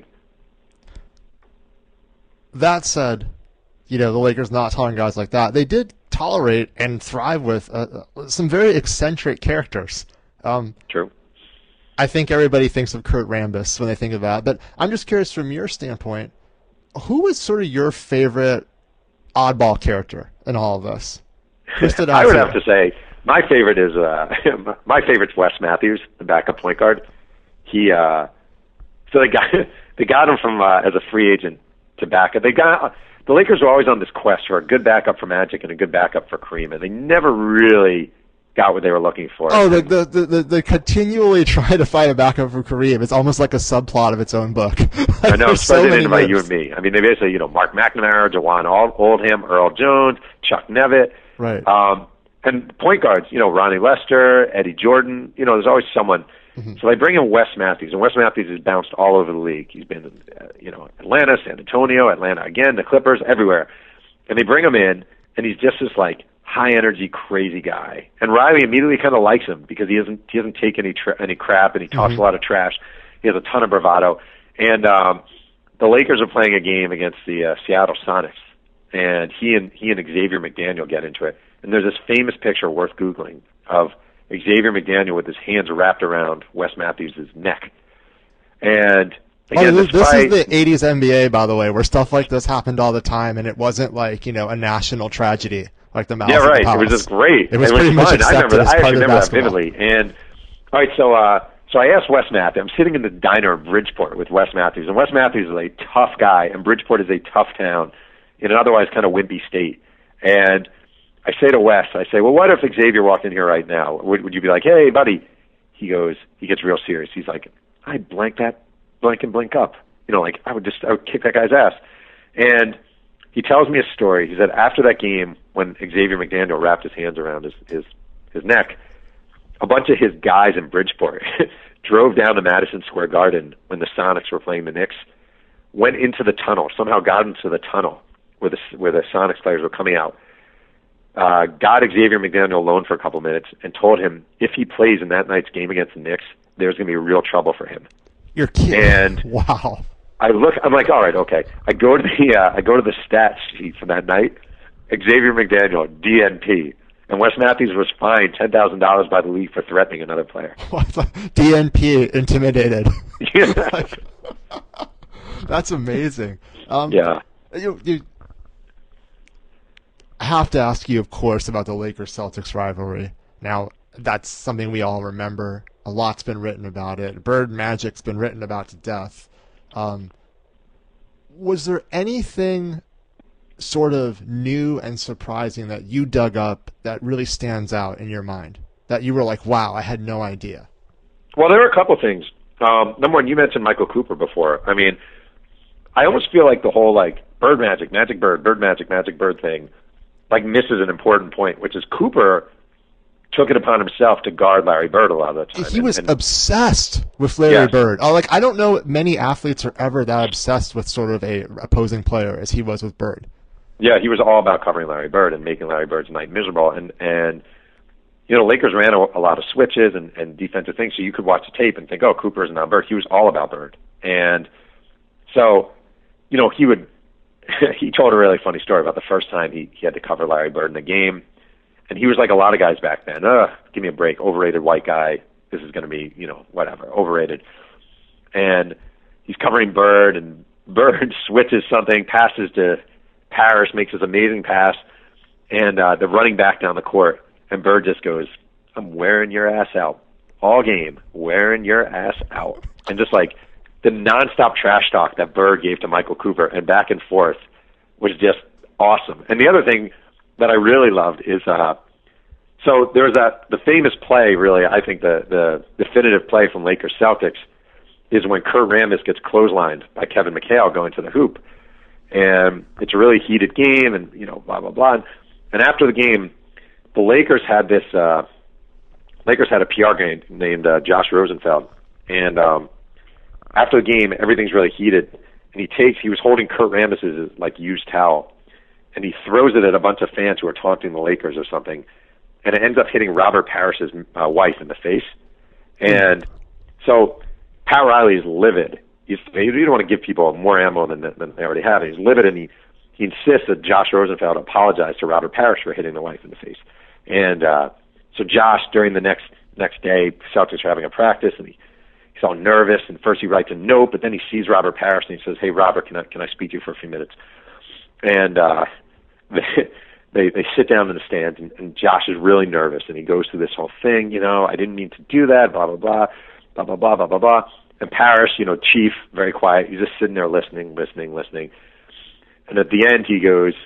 That said, the Lakers not tolerating guys like that, they did tolerate and thrive with some very eccentric characters. True. I think everybody thinks of Kurt Rambis when they think of that, but I'm just curious from your standpoint, who was sort of your favorite oddball character in all of this? Who stood out? I would have to say my favorite is favorite's Wes Matthews, the backup point guard. They got him from as a free agent to back up. The Lakers were always on this quest for a good backup for Magic and a good backup for Kareem, and they never really got what they were looking for. Oh, the continually trying to find a backup for Kareem. It's almost like a subplot of its own book. I know, especially they invite you and me. I mean, they basically, Mark McNamara, Jawan Oldham, Earl Jones, Chuck Nevitt. Right. And point guards, Ronnie Lester, Eddie Jordan, there's always someone. Mm-hmm. So they bring in Wes Matthews, and Wes Matthews has bounced all over the league. He's been in, Atlanta, San Antonio, Atlanta again, the Clippers, everywhere. And they bring him in, and he's just this high energy, crazy guy. And Riley immediately kind of likes him because he doesn't take any crap, and he talks a lot of trash. He has a ton of bravado. And the Lakers are playing a game against the Seattle Sonics, and he and Xavier McDaniel get into it. And there's this famous picture worth Googling of Xavier McDaniel with his hands wrapped around Wes Matthews' neck. And again, this is the 80s NBA, by the way, where stuff like this happened all the time, and it wasn't like, a national tragedy like the Mouse. Yeah, right. It was just great. It was pretty much accepted as part of basketball. I remember that vividly. And all right, so I asked Wes Matthews. I'm sitting in the diner in Bridgeport with Wes Matthews, and Wes Matthews is a tough guy, and Bridgeport is a tough town in an otherwise kind of wimpy state. And I say to Wes, well, what if Xavier walked in here right now? Would you be like, hey, buddy? He gets real serious. He's like, I'd blank that blank and blink up. I would kick that guy's ass. And he tells me a story. He said after that game, when Xavier McDaniel wrapped his hands around his neck, a bunch of his guys in Bridgeport drove down to Madison Square Garden when the Sonics were playing the Knicks, went into the tunnel, somehow got into the tunnel where the Sonics players were coming out, got Xavier McDaniel alone for a couple minutes and told him if he plays in that night's game against the Knicks, there's going to be real trouble for him. You're kidding. And wow. I'm like, all right, okay. I go to the stats sheet for that night. Xavier McDaniel, DNP. And Wes Matthews was fined $10,000 by the league for threatening another player. DNP, intimidated. Yeah. That's amazing. Yeah. I have to ask you, of course, about the Lakers-Celtics rivalry. Now, that's something we all remember. A lot's been written about it. Bird Magic's been written about to death. Was there anything sort of new and surprising that you dug up that really stands out in your mind? That you were like, wow, I had no idea? Well, there are a couple things. Number one, you mentioned Michael Cooper before. I mean, I almost feel like the whole Bird Magic, Magic Bird, Bird Magic, Magic Bird thing misses an important point, which is Cooper took it upon himself to guard Larry Bird a lot of the time. He was obsessed with Larry Bird. I don't know many athletes are ever that obsessed with sort of a opposing player as he was with Bird. Yeah, he was all about covering Larry Bird and making Larry Bird's night miserable. And Lakers ran a lot of switches and defensive things, so you could watch the tape and think, oh, Cooper isn't on Bird. He was all about Bird. And so, he told a really funny story about the first time he had to cover Larry Bird in a game. And he was like a lot of guys back then. Give me a break. Overrated white guy. This is going to be, whatever. Overrated. And he's covering Bird, and Bird switches something, passes to Parrish, makes this amazing pass, and the running back down the court, and Bird just goes, "I'm wearing your ass out all game, wearing your ass out," and just like the nonstop trash talk that Bird gave to Michael Cooper and back and forth was just awesome. And the other thing that I really loved is so there was the famous play, really, I think the definitive play from Lakers Celtics is when Kurt Rambis gets clotheslined by Kevin McHale going to the hoop. And it's a really heated game and, blah, blah, blah. And after the game, the Lakers had a PR guy named Josh Rosenfeld. And after the game, everything's really heated. And he was holding Kurt Rambis's used towel, and he throws it at a bunch of fans who are taunting the Lakers or something. And it ends up hitting Robert Parrish's wife in the face. And so Pat Riley is livid. You don't want to give people more ammo than they already have. He's livid, and he insists that Josh Rosenfeld apologize to Robert Parrish for hitting the wife in the face. And so Josh, during the next day, Celtics are having a practice, and he's all nervous. And first he writes a note, but then he sees Robert Parrish, and he says, "Hey, Robert, can I speak to you for a few minutes?" And They sit down in the stands, and Josh is really nervous, and he goes through this whole thing, I didn't mean to do that, blah, blah, blah, blah, blah, blah, blah, blah, blah. And Parrish, chief, very quiet, he's just sitting there listening. And at the end, he goes,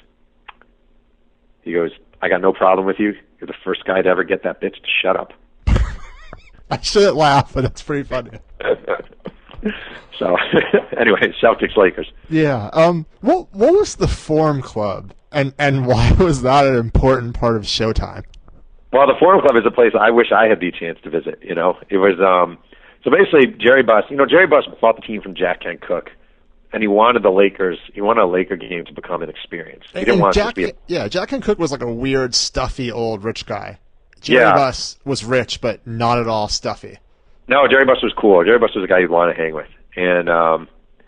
"I got no problem with you. You're the first guy to ever get that bitch to shut up." I shouldn't laugh, but it's pretty funny. So, anyway, Celtics Lakers. Yeah. What was the Forum Club? And why was that an important part of Showtime? Well, the Forum Club is a place I wish I had the chance to visit. It was so basically Jerry Buss. Jerry Buss bought the team from Jack Kent Cooke, and he wanted a Laker game to become an experience. He didn't want Jack, it to be Jack Kent Cooke was like a weird, stuffy old rich guy. Jerry Buss was rich, but not at all stuffy. No, Jerry Buss was cool. Jerry Buss was a guy you'd want to hang with, and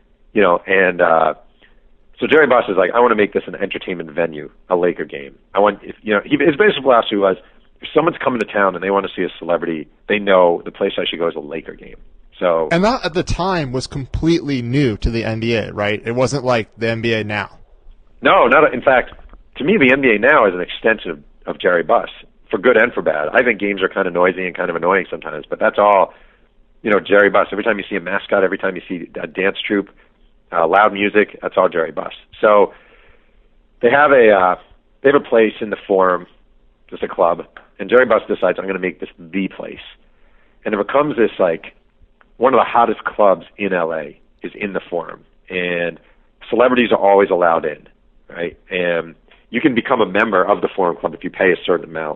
so Jerry Buss is like, I want to make this an entertainment venue, a Laker game. His basic philosophy was, if someone's coming to town and they want to see a celebrity, they know the place I should go is a Laker game. So, and that at the time was completely new to the NBA, right? It wasn't like the NBA now. No, not. In fact, to me, the NBA now is an extension of Jerry Buss, for good and for bad. I think games are kind of noisy and kind of annoying sometimes, but that's all. Jerry Buss. Every time you see a mascot, every time you see a dance troupe, loud music, that's all Jerry Buss. So they have a place in the Forum, just a club, and Jerry Buss decides, I'm going to make this the place. And it becomes this, one of the hottest clubs in LA is in the Forum. And celebrities are always allowed in, right? And you can become a member of the Forum Club if you pay a certain amount.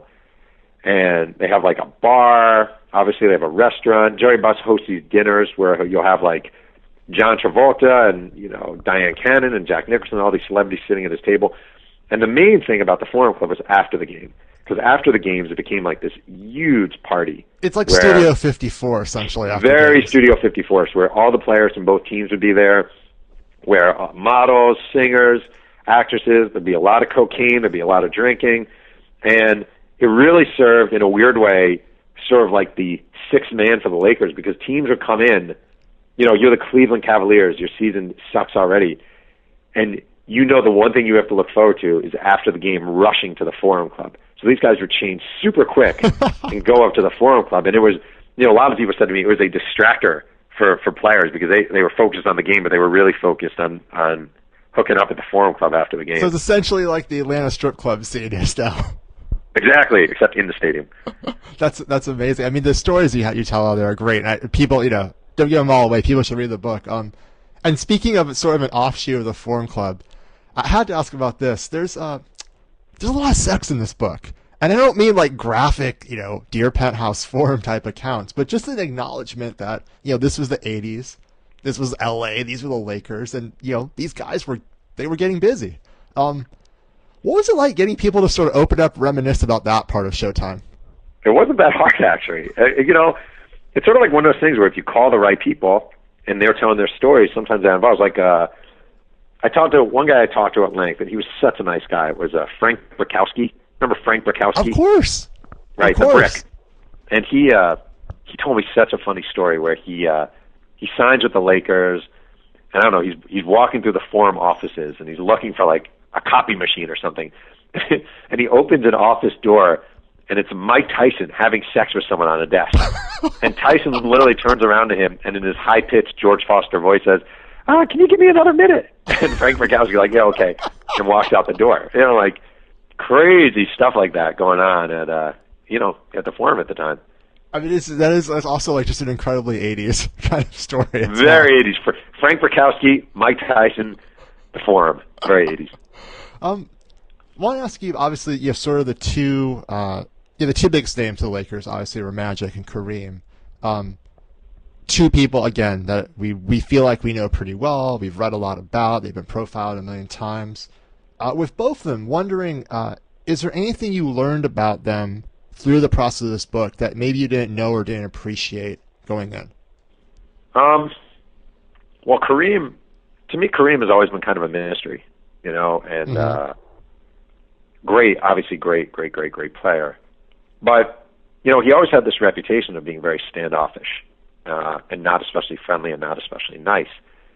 And they have a bar, obviously they have a restaurant. Jerry Buss hosts these dinners where you'll have John Travolta and Diane Cannon and Jack Nicholson, all these celebrities sitting at his table. And the main thing about the Forum Club was after the game, because after the games it became this huge party. It's like Studio 54 essentially. Very Studio 54, where all the players from both teams would be there, where models, singers, actresses. There'd be a lot of cocaine. There'd be a lot of drinking, and it really served in a weird way, sort of like the sixth man for the Lakers, because teams would come in. You're the Cleveland Cavaliers. Your season sucks already. And the one thing you have to look forward to is after the game rushing to the Forum Club. So these guys would change super quick and go up to the Forum Club. And it was, a lot of people said to me it was a distractor for players because they were focused on the game, but they were really focused on hooking up at the Forum Club after the game. So it's essentially like the Atlanta strip club scene is now. Exactly, except in the stadium. That's amazing. I mean, the stories you tell out there are great. And people, don't give them all away. People should read the book. And speaking of sort of an offshoot of the Forum Club, I had to ask about this. There's a lot of sex in this book. And I don't mean graphic, Dear Penthouse Forum type accounts, but just an acknowledgement that, this was the 80s. This was LA. These were the Lakers. And, these guys were getting busy. What was it like getting people to sort of open up, reminisce about that part of Showtime? It wasn't that hard, actually. It's sort of like one of those things where if you call the right people and they're telling their stories, sometimes that involves I talked to one guy I talked to at length, and he was such a nice guy. It was Frank Brickowski. Remember Frank Brickowski? Of course. Right, the Brick. And he told me such a funny story where he signs with the Lakers, and I don't know, he's walking through the Forum offices, and he's looking for like a copy machine or something, and he opens an office door, and it's Mike Tyson having sex with someone on a desk. And Tyson literally turns around to him, and in his high-pitched George Foster voice says, can you give me another minute? And Frank Murkowski like, yeah, okay, and walks out the door. You know, like crazy stuff like that going on at the Forum at the time. I mean, that's also like just an incredibly 80s kind of story. Very 80s. Frank Murkowski, Mike Tyson, the Forum. Very 80s. I want to ask you, obviously, you have sort of the two biggest names to the Lakers, obviously, were Magic and Kareem. Two people, again, that we feel like we know pretty well, we've read a lot about, they've been profiled a million times. With both of them, wondering, is there anything you learned about them through the process of this book that maybe you didn't know or didn't appreciate going in? Well, Kareem has always been kind of a mystery, you know, and great player. But, you know, he always had this reputation of being very standoffish and not especially friendly and not especially nice.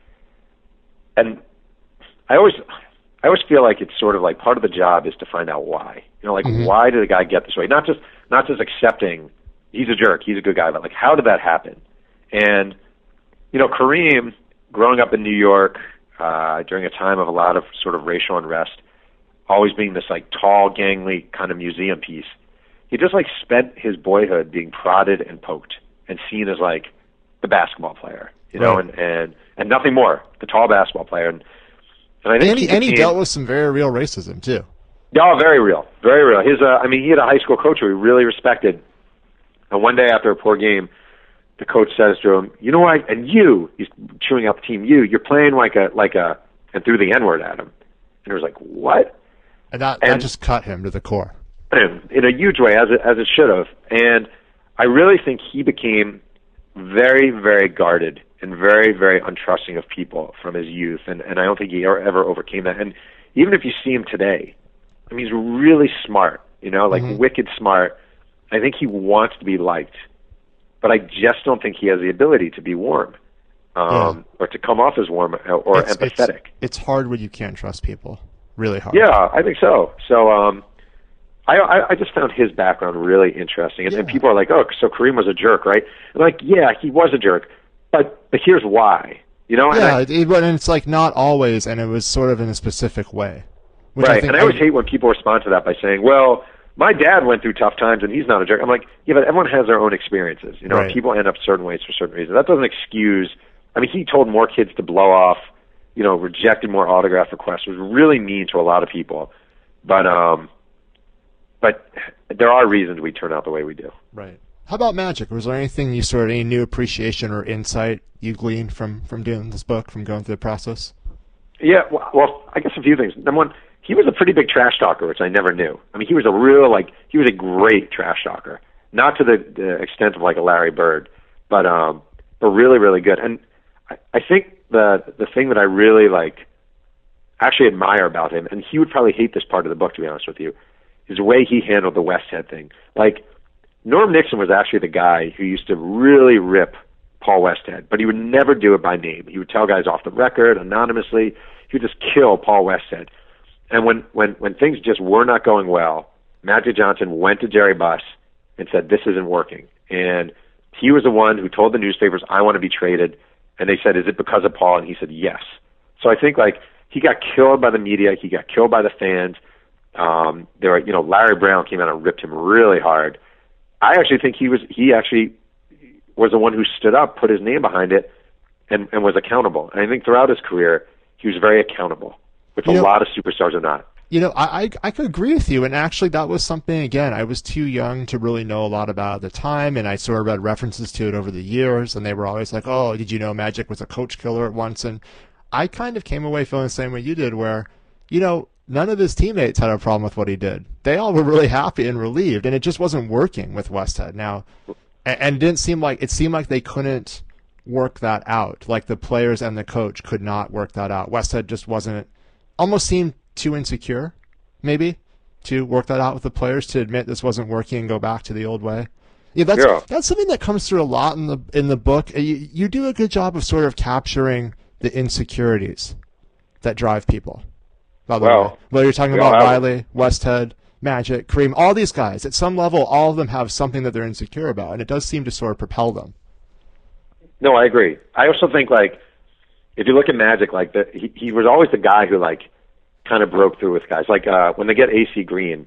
And I always feel like it's sort of like part of the job is to find out why. You know, like why did the guy get this way? Not just accepting he's a jerk, he's a good guy, but like how did that happen? And you know, Kareem, growing up in New York during a time of a lot of sort of racial unrest, always being this like tall, gangly kind of museum piece, he just like spent his boyhood being prodded and poked and seen as like the basketball player, you know, and nothing more, the tall basketball player. And I think he dealt with some very real racism too. Yeah, very real, very real. His, he had a high school coach who he really respected. And one day after a poor game, the coach says to him, "You know what? And he's chewing out the team. You're playing like a," and threw the N-word at him. And he was like, "What?" And that just cut him to the core. In a huge way, as it should have. And I really think he became very, very guarded and very, very untrusting of people from his youth. And I don't think he ever overcame that. And even if you see him today, I mean, he's really smart, you know, like wicked smart. I think he wants to be liked, but I just don't think he has the ability to be warm, or to come off as warm or empathetic. It's hard when you can't trust people. Really hard. Yeah, I think so. So, I just found his background really interesting. And people are like, "Oh, so Kareem was a jerk, right?" And like, yeah, he was a jerk, but here's why, you know? Yeah, and it's like not always, and it was sort of in a specific way. Right, and I always hate when people respond to that by saying, "Well, my dad went through tough times and he's not a jerk." I'm like, yeah, but everyone has their own experiences. You know, right. People end up certain ways for certain reasons. That doesn't excuse. I mean, he told more kids to blow off, you know, rejected more autograph requests, was really mean to a lot of people. But there are reasons we turn out the way we do. Right. How about Magic? Was there anything any new appreciation or insight you gleaned from doing this book, from going through the process? Yeah, well, I guess a few things. Number one, he was a pretty big trash talker, which I never knew. I mean, he was a great trash talker. Not to the extent of like a Larry Bird, but really, really good. And I think the thing that I really actually admire about him, and he would probably hate this part of the book, to be honest with you, is the way he handled the Westhead thing. Like, Norm Nixon was actually the guy who used to really rip Paul Westhead, but he would never do it by name. He would tell guys off the record, anonymously. He would just kill Paul Westhead. And when things just were not going well, Magic Johnson went to Jerry Buss and said, "This isn't working." And he was the one who told the newspapers, "I want to be traded." And they said, "Is it because of Paul?" And he said, "Yes." So I think he got killed by the media. He got killed by the fans. Larry Brown came out and ripped him really hard. I actually think he was the one who stood up, put his name behind it, and was accountable. And I think throughout his career, he was very accountable, which a lot of superstars are not. You know, I could agree with you, and actually that was something, again, I was too young to really know a lot about at the time, and I sort of read references to it over the years, and they were always like, "Oh, did you know Magic was a coach killer at once?" And I kind of came away feeling the same way you did, where, you know, none of his teammates had a problem with what he did. They all were really happy and relieved, and it just wasn't working with Westhead. Now, and it seemed like they couldn't work that out. Like the players and the coach could not work that out. Westhead just almost seemed too insecure, maybe, to work that out with the players, to admit this wasn't working and go back to the old way. Yeah, that's something that comes through a lot in the book. You do a good job of sort of capturing the insecurities that drive people. By the way, whether you're talking about Riley, Westhead, Magic, Kareem, all these guys, at some level, all of them have something that they're insecure about, and it does seem to sort of propel them. No, I agree. I also think, like, if you look at Magic, like, he was always the guy who, like, kind of broke through with guys. Like, when they get AC Green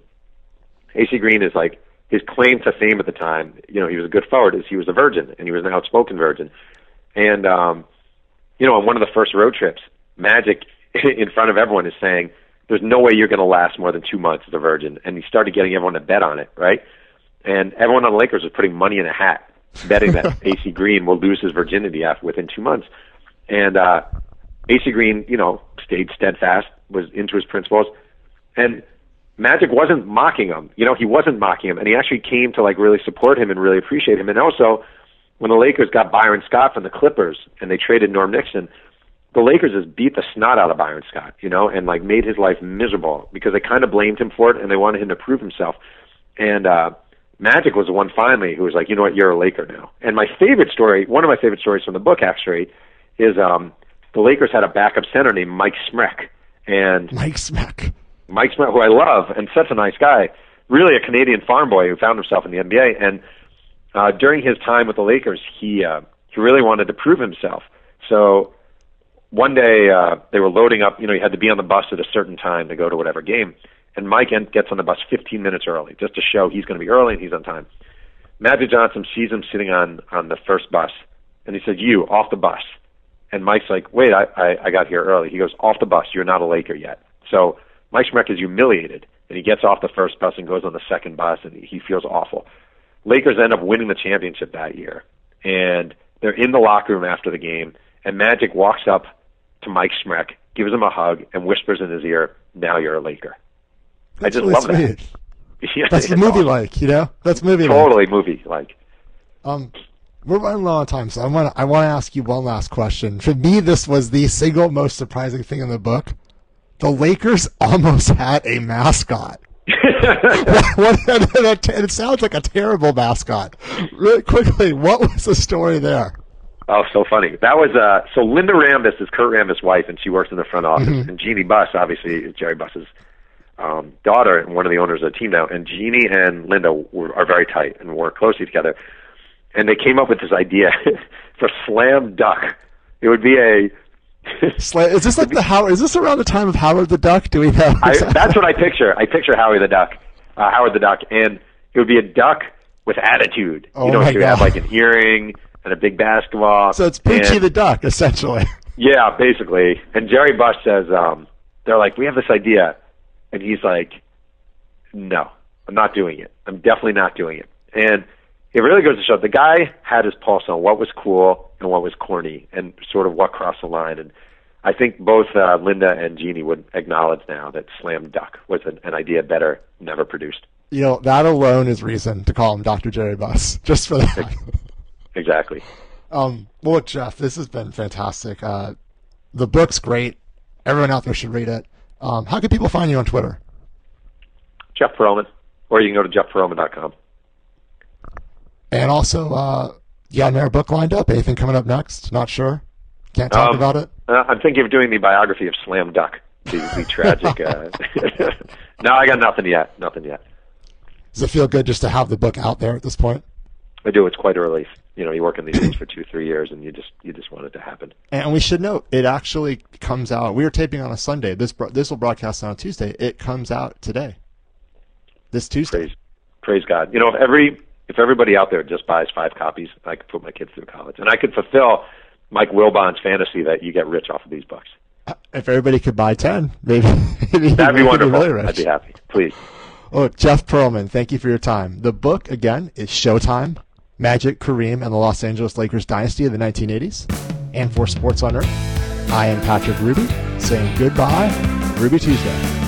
is, like, his claim to fame at the time, he was a good forward, is he was a virgin, and he was an outspoken virgin. And, on one of the first road trips, Magic, in front of everyone, is saying, there's no way you're going to last more than 2 months as a virgin. And he started getting everyone to bet on it, right? And everyone on the Lakers was putting money in a hat, betting that AC Green will lose his virginity within 2 months. And AC Green, stayed steadfast, was into his principles. And Magic wasn't mocking him. He wasn't mocking him. And he actually came to, like, really support him and really appreciate him. And also, when the Lakers got Byron Scott from the Clippers and they traded Norm Nixon, the Lakers just beat the snot out of Byron Scott, and, like, made his life miserable because they kind of blamed him for it and they wanted him to prove himself. And Magic was the one finally who was like, you know what, you're a Laker now. And my favorite story, one of my favorite stories from the book actually, is the Lakers had a backup center named Mike Smrek. And Mike Smrek, who I love and such a nice guy, really a Canadian farm boy who found himself in the NBA. And during his time with the Lakers, he really wanted to prove himself. So one day they were loading up, you had to be on the bus at a certain time to go to whatever game. And Mike gets on the bus 15 minutes early just to show he's going to be early and he's on time. Magic Johnson sees him sitting on the first bus, and he said, "You, off the bus." And Mike's like, "Wait, I got here early." He goes, "Off the bus. You're not a Laker yet." So Mike Smrek is humiliated, and he gets off the first bus and goes on the second bus, and he feels awful. Lakers end up winning the championship that year, and they're in the locker room after the game, and Magic walks up to Mike Smrek, gives him a hug, and whispers in his ear, "Now you're a Laker." That's I just really love sweet. that. Yeah, that's movie-like, That's movie-like. Totally movie-like. We're running low on time, so I want to ask you one last question. For me, this was the single most surprising thing in the book. The Lakers almost had a mascot. It sounds like a terrible mascot. Really quickly, what was the story there? Oh, so funny. That was so Linda Rambis is Kurt Rambis' wife, and she works in the front office. Mm-hmm. And Jeannie Buss, obviously, is Jerry Buss's daughter and one of the owners of the team now. And Jeannie and Linda are very tight and work closely together. And they came up with this idea for Slam Duck. It would be a is this like Is this around the time of Howard the Duck? Do we know? That's what I picture. I picture Howard the Duck, and it would be a duck with attitude. Oh, she would have like an earring and a big basketball. So it's Poochie the Duck, essentially. Yeah, basically. And Jerry Buss says, they're like, "We have this idea," and he's like, "No, I'm not doing it. I'm definitely not doing it." And it really goes to show the guy had his pulse on what was cool and what was corny and sort of what crossed the line. And I think both Linda and Jeannie would acknowledge now that Slam Duck was an idea better never produced. That alone is reason to call him Dr. Jerry Buss, just for that. Exactly. Well, look, Jeff, this has been fantastic. The book's great. Everyone out there should read it. How can people find you on Twitter? Jeff Pearlman, or you can go to jeffpearlman.com. And also, you got another book lined up? Anything coming up next? Not sure? Can't talk about it? I'm thinking of doing the biography of Slam Duck, the tragic. No, I got nothing yet. Nothing yet. Does it feel good just to have the book out there at this point? I do. It's quite a relief. You work on these things for 2-3 years, and you just want it to happen. And we should note, it actually comes out. We were taping on a Sunday. This will broadcast on a Tuesday. It comes out today. This Tuesday. Praise God. If everybody out there just buys 5 copies, I could put my kids through college, and I could fulfill Mike Wilbon's fantasy that you get rich off of these books. If everybody could buy 10, maybe that'd be wonderful. Really rich. I'd be happy. Please. Oh, Jeff Pearlman, thank you for your time. The book again is Showtime: Magic, Kareem, and the Los Angeles Lakers Dynasty of the 1980s. And for Sports on Earth, I am Patrick Ruby saying goodbye, Ruby Tuesday.